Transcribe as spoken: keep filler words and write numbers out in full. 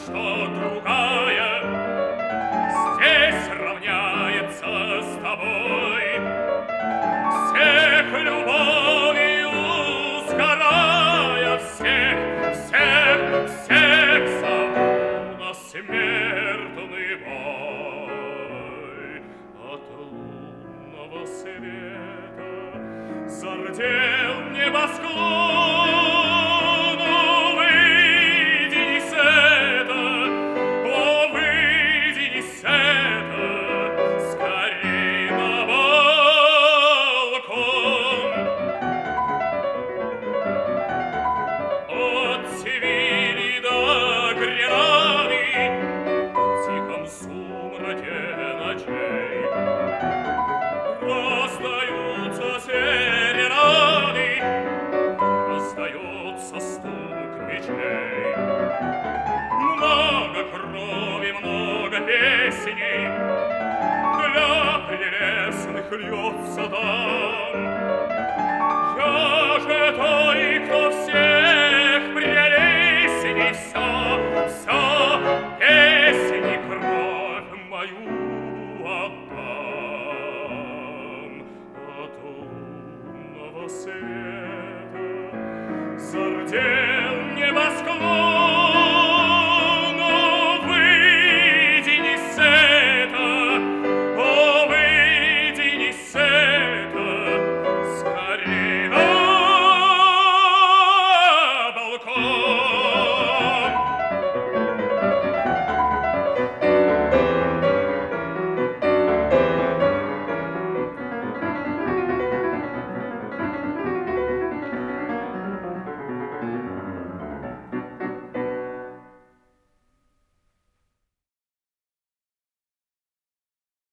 что другая здесь равняется с тобой. Всех любовью сгорая, всех, всех, всех зову на смертный бой. От лунного света зардел небосклон. Раздаются серенады, раздается стук мечей. Много крови, много песней для прелестных льется там. Я же той